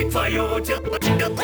не твое дело.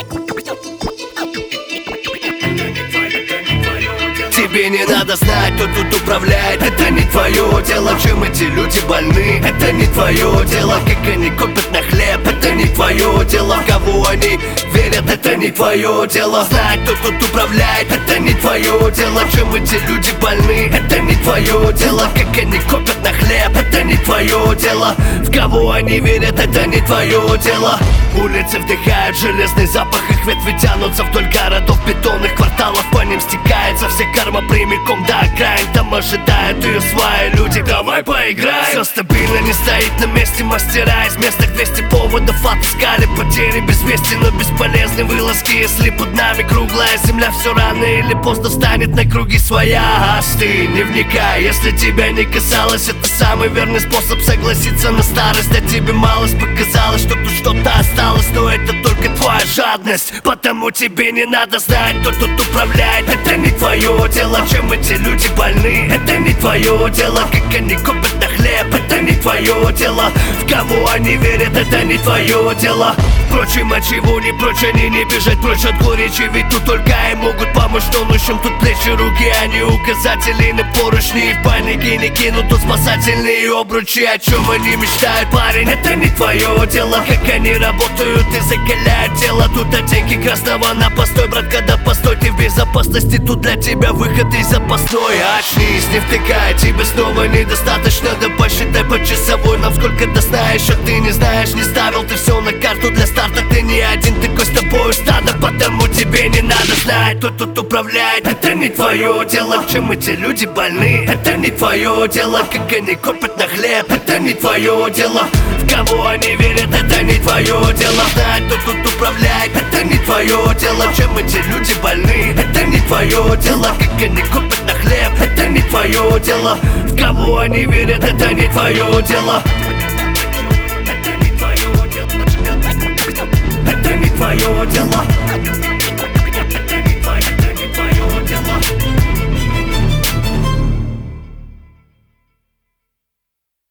Тебе не надо знать, кто тут управляет. Это не твое дело, чем эти люди больны. Это не твое дело, как они копят на хлеб. Это не твое дело, в кого они верят. Это не твое дело. Знать, кто тут управляет. Это не твое дело, чем эти люди больны. Это не твое дело, как они копят на хлеб. Это не твое дело, в кого они верят. Это не твое дело. Улицы вдыхают железный запах, их ветви тянутся вдоль городов, бетонных кварталов. По ним стекается вся карма прямиком до окраин. Там ожидают ее свои люди. Давай поиграем. Все стабильно, не стоит на месте. Мастера из местных 200 поводов отпускали потери без вести, но бесполезны вылазки, если под нами круглая земля. Все рано или поздно встанет на круги своя. Аж ты не вникай, если тебя не касалось. Это самый верный способ согласиться на старость. А тебе малость показалось, что тут что-то осталось, но это только твоя жадность. Потому тебе не надо знать, кто тут управляет. Это не твое дело, чем эти люди больны. Это не твое дело, как они копят на хлеб. Это не твое дело, в кого они верят. Это не твое дело. Впрочем, а чего не прочь, они не бежать прочь от горечи. Ведь тут только и могут помочь тонущим. Тут плечи, руки, а не указатели на поручни. И в панике не кинут тут спасательные обручи. О чем они мечтают, парень, это не твое дело. Как они работают и закаляют тело. Тут от деньги красного на постой, брат, когда постой, ты в безопасности. Тут для тебя выход из запасной. Очнись, не втыкай, тебе снова недостаточно. Да посчитай по часовой, нам сколько до сна еще ты не знаешь. Не ставил ты все на карту для старта, ты не один, такой с тобой стадо. Потому тебе не надо знать, кто тут управляет. Это не твое дело, чем эти люди больны. Это не твое дело, как они копят на хлеб. Это не твое дело, в кого они верят. Это не твое дело, знать, кто тут управляет. Это не твое дело, чем эти люди больны. Это не твое дело, как они копят на хлеб. Это не твое дело, в кого они верят. Это не твое дело. Это не твое дело. Это не твое дело.